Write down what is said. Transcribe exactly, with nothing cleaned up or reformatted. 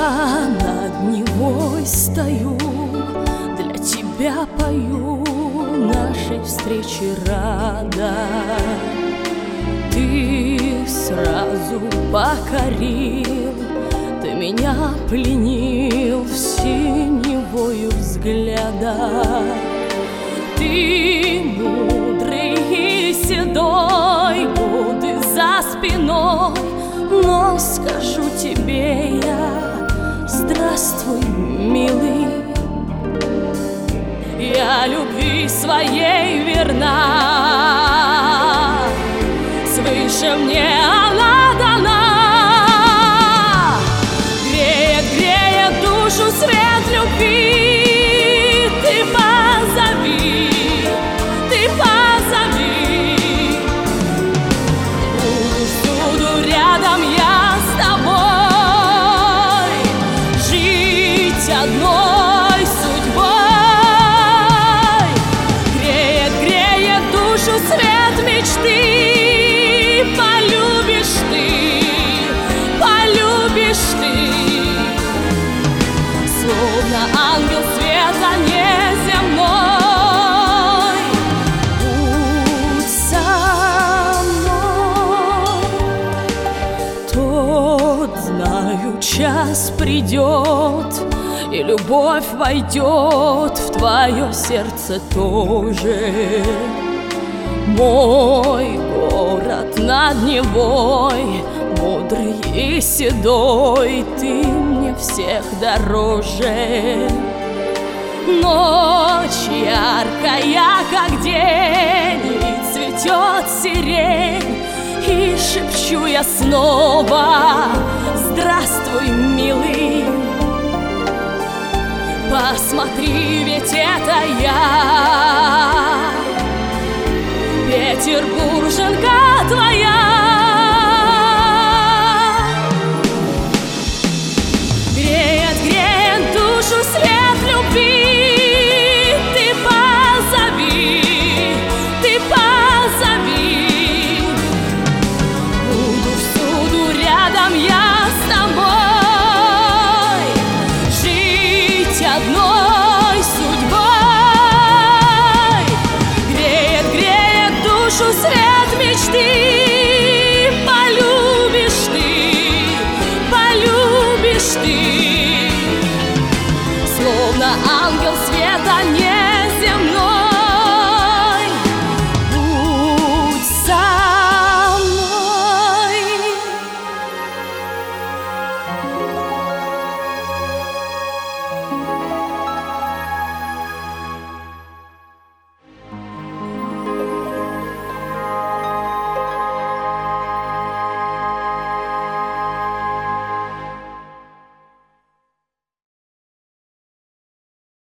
Я над Невой стою, для тебя пою, нашей встречи рада. Ты сразу покорил, ты меня пленил синевою взгляда. Ты мудрый и седой, годы за спиной, но скажу тебе я: здравствуй, милый. Я любви своей верна, свыше мне она дана. Греет, греет душу свет любви. Ты позови, ты позови. Буду всюду рядом я с тобой, жить одной судьбой. Греет, греет душу свет мечты. Полюбишь ты, полюбишь ты, словно ангел света неземной. Будь со мной. Тот, знаю, час придет, и любовь войдет в твое сердце тоже. Мой город над Невой, мудрый и седой, ты мне всех дороже. Ночь яркая, как день, и цветет сирень, и шепчу я снова: здравствуй, милый. Посмотри, ведь это я, петербурженка твоя. Греет, греет душу свет любви. Ты позови, ты позови. Буду всюду рядом я с тобой, жить одной судьбой. Греет, греет душу свет мечты.